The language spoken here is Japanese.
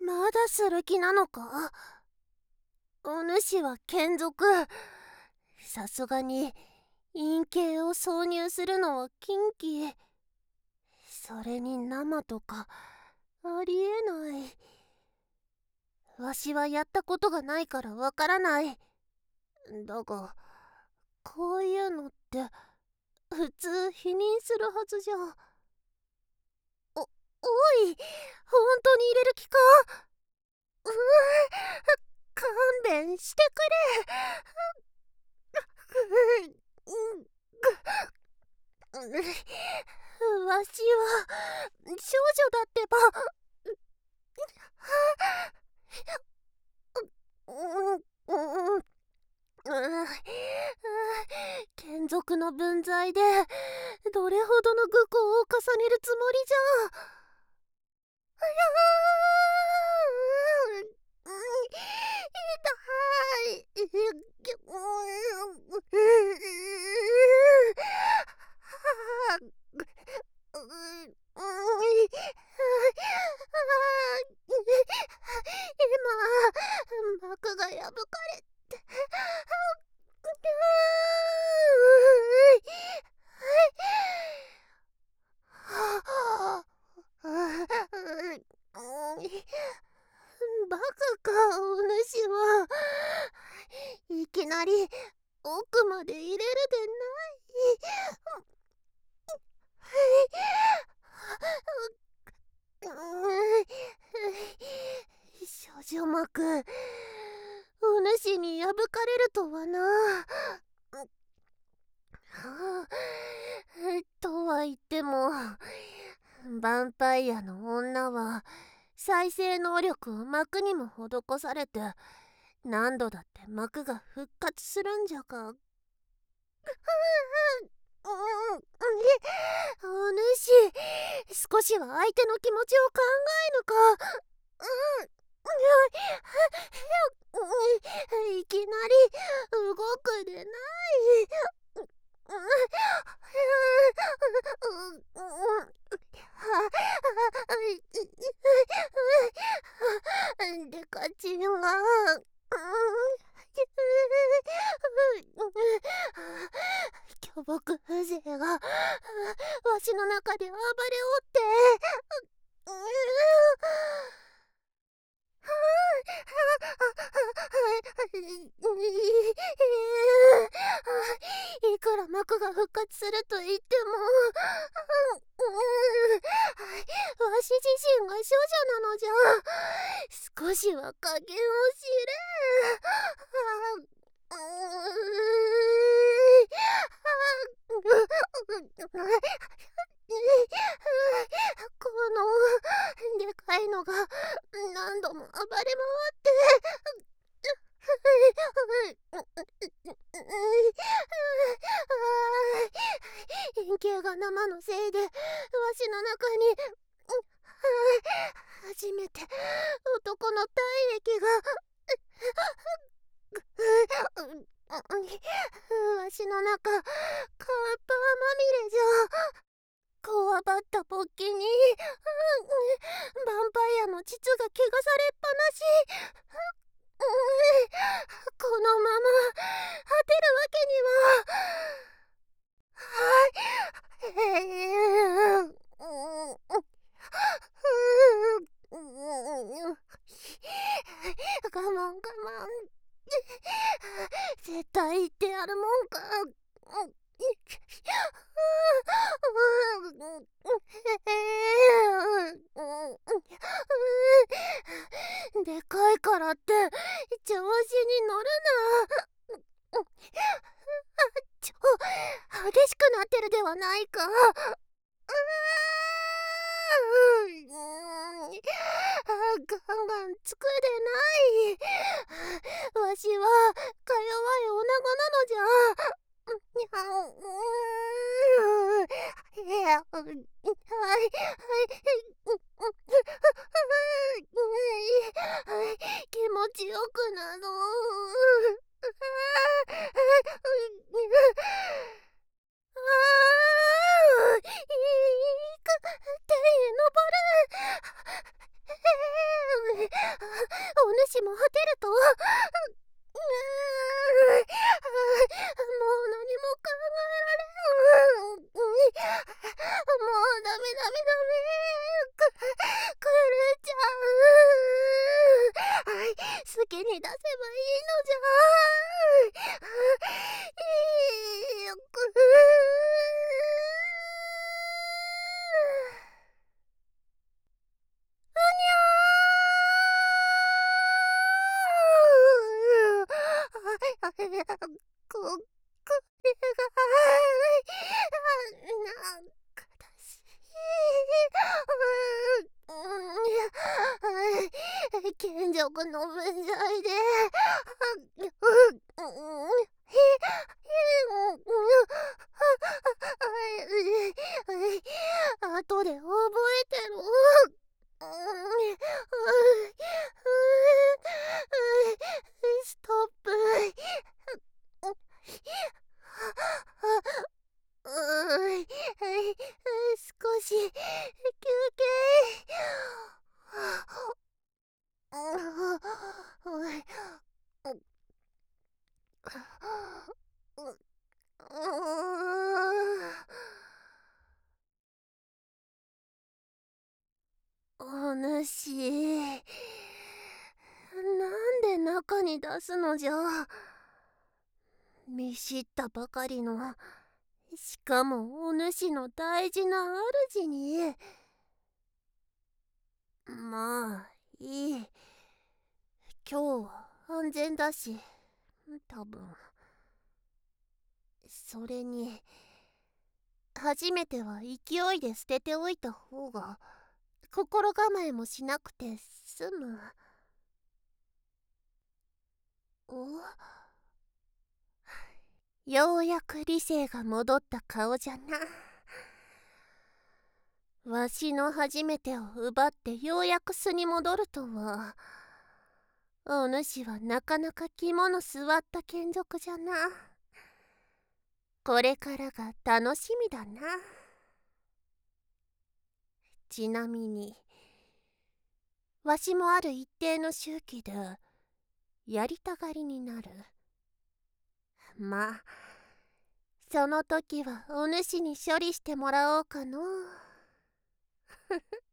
まだする気なのか？お主は眷属。さすがに陰茎を挿入するのは禁忌。それに生とかありえない。わしはやったことがないからわからない。だがこういうのって普通否認するはずじゃ。おい、本当に入れる気か？うー勘弁してくれ。わしは少女だってば。眷属の分際でどれほどの愚行を重ねるつもりじゃ。痛今膜が破かれてバカかお主は。いきなり奥まで入れるでない。少女膜、お主に破かれるとはな。とは言ってもヴァンパイアの女は再生能力を膜にも施されて何度だって膜が復活するんじゃが。お主、少しは相手の気持ちを考えぬか。いきなり動くでない。デカチンが巨木風情がわしの中で暴れおって。いくら膜が復活すると言ってもわし自身が少女なのじゃ。少しは加減を知れ。このでかいのが何度も暴れ回って円形が生のせいでわしの中に初めて男の体液がわしの中カッパまみれじゃ。こわばった勃起にヴァンパイアの膣が汚されっぱなし。このまま果てるわけには。我慢我慢。絶対言ってやるもんか。でかいからって調子に乗るな。激しくなってるではないか。ガンガンつくでない。わしはか弱い女子なのじゃ。気持ちよくなど。手に登る。 主も果てると、もう何も考えられん。もうダメダメダメ。狂っちゃう。好きに出せばいいのじゃ。よく。うにゃー。これがなんかだし、賢者の分際で、後で覚えてろ。ストップ。少し休憩。お主、なんで中に出すのじゃ。見知ったばかりの、しかもお主の大事な主に。まあいい。今日は安全だし、多分。それに、初めては勢いで捨てておいた方が心構えもしなくて済む。お、ようやく理性が戻った顔じゃな。わしの初めてを奪ってようやく巣に戻るとは。お主はなかなか肝の据わった眷属じゃな。これからが楽しみだな。ちなみに、わしもある一定の周期でやりたがりになる。まあ、その時はお主に処理してもらおうかのう。